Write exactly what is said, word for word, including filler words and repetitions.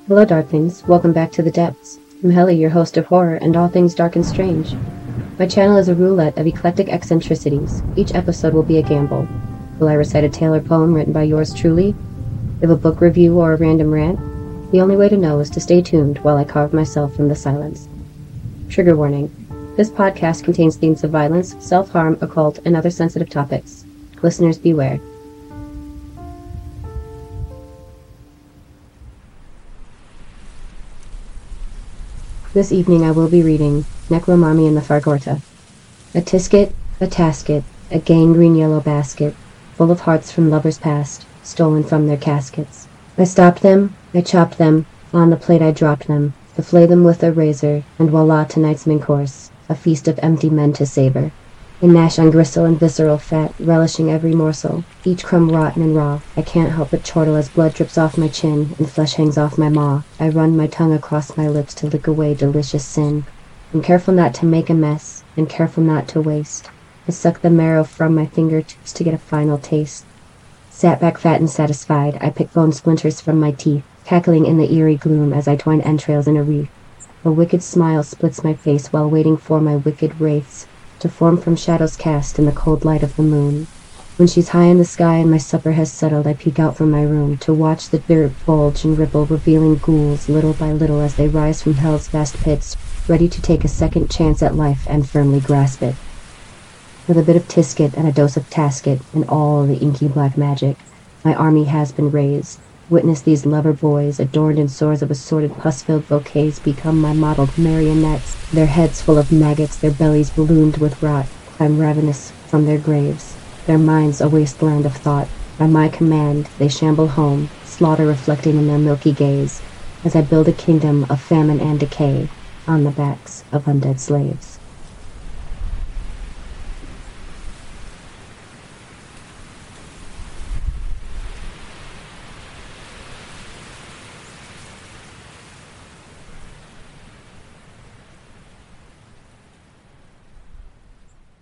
Hello, Darklings. Welcome back to the Depths. I'm Helly, your host of horror and all things dark and strange. My channel is a roulette of eclectic eccentricities. Each episode will be a gamble. Will I recite a tale or poem written by yours truly? Give a book review or a random rant? The only way to know is to stay tuned while I carve myself from the silence. Trigger warning. This podcast contains themes of violence, self-harm, occult, and other sensitive topics. Listeners beware. This evening I will be reading Necromami in the Fargorta. A tisket, a tasket, a gangrene yellow basket, full of hearts from lovers past, stolen from their caskets. I stopped them, I chopped them, on the plate I dropped them, to flay them with a razor, and voila, tonight's main course, a feast of empty men to savor. I gnash on gristle and visceral fat, relishing every morsel, each crumb rotten and raw. I can't help but chortle as blood drips off my chin and flesh hangs off my maw. I run my tongue across my lips to lick away delicious sin. I'm careful not to make a mess, and careful not to waste. I suck the marrow from my fingertips to get a final taste. Sat back fat and satisfied, I pick bone splinters from my teeth, cackling in the eerie gloom as I twine entrails in a wreath. A wicked smile splits my face while waiting for my wicked wraiths to form from shadows cast in the cold light of the moon. When she's high in the sky and my supper has settled, I peek out from my room to watch the dirt bulge and ripple, revealing ghouls little by little as they rise from hell's vast pits, ready to take a second chance at life and firmly grasp it. With a bit of tisket and a dose of tasket and all the inky black magic, my army has been raised. Witness these lover boys, adorned in swords of assorted pus-filled bouquets, become my mottled marionettes, their heads full of maggots, their bellies ballooned with rot, climb ravenous from their graves, their minds a wasteland of thought. By my command, they shamble home, slaughter reflecting in their milky gaze, as I build a kingdom of famine and decay on the backs of undead slaves.